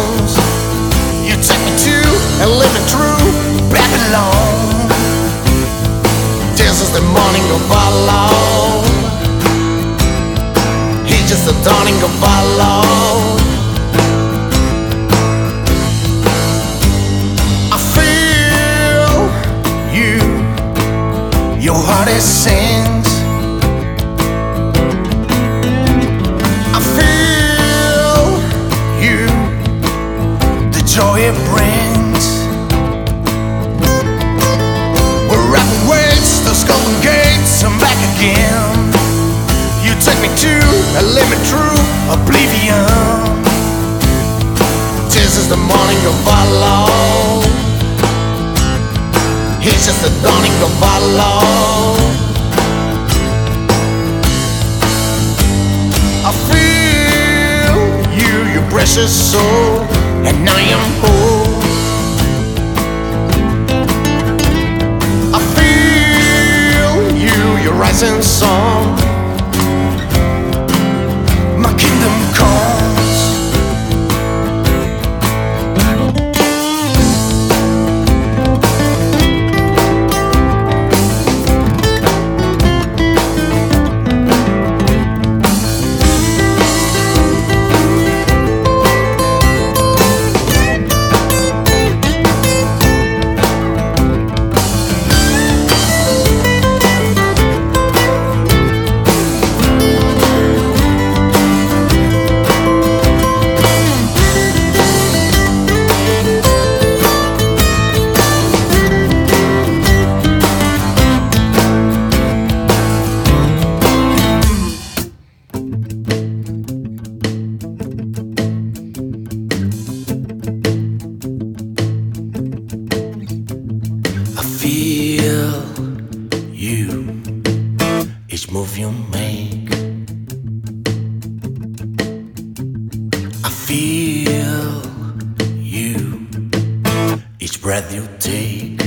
comes. You take me to and living through Babylon. This is the morning of our Lord. He's just the dawning of our Lord. I feel you, your heart is sings. I feel you, the joy it brings. We're riding waves, those golden gates, I'm back again. You take me to a limit through oblivion. This is the morning of our Lord. He's just the dawning of our Lord. I feel you, your precious soul, and I am whole. I feel you, your rising song. My kingdom comes. Feel you, each move you make. I feel you, each breath you take.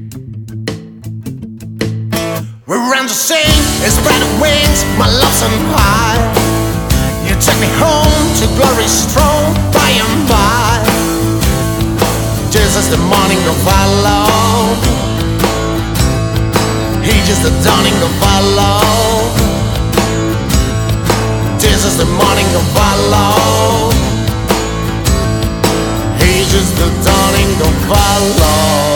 We're around the same, it's bright wings, my love's on high. You take me home to glory's throne by and by. This is the morning of our Lord. He's just the dawning of our Lord. This is the morning of our Lord. He's just the dawning of our Lord.